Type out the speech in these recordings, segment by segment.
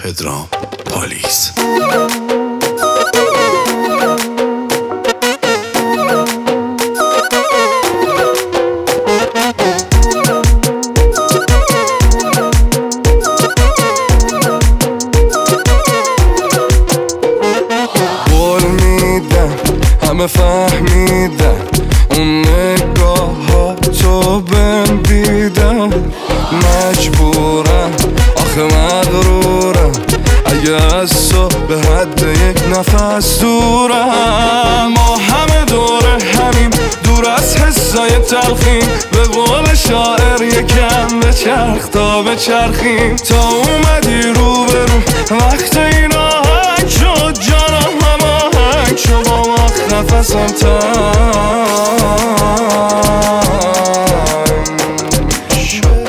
پدرام پالیس. قول میدم همه فهمیدن اون نگاه ها تو بهم دیدن، مجبورم آخه مغرورم اگه از تو به حد یک نفس دورم. ما همه دور همیم، دور از حسای تلخیم، به قول شاعر یکم بچرخ تا بچرخیم. تا اومدی رو به رو وقت این آهنگ شد، جانم هماهنگ شد با وقت نفسم تنگ شد.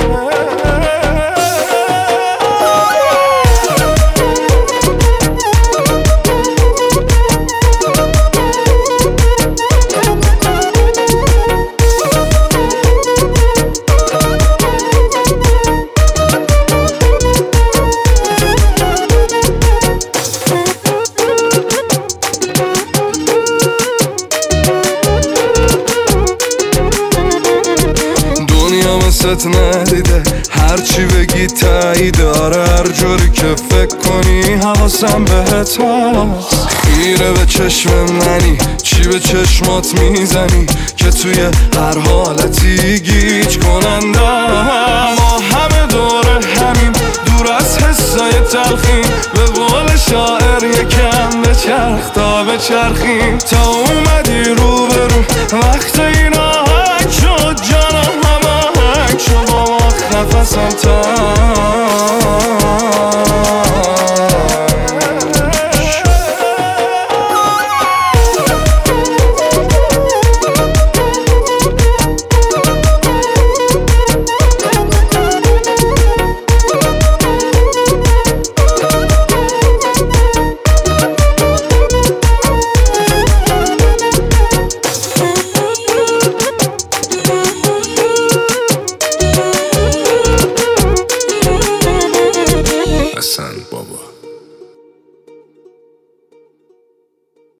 ست ندیده هرچی بگی تایید، آره هر جوری که فکر کنی حواسم بهت هست. خیره به چشم منی، چی به چشمات میزنی که توی هر حالتی گیج کننده. ما همه دور همیم، دور از حسای تلخیم، به قول شاعر یکم بچرخ تا بچرخیم. تا اومدی رو به رو وقت این آهنگ شد، جانم شما وقت نفسم تنگ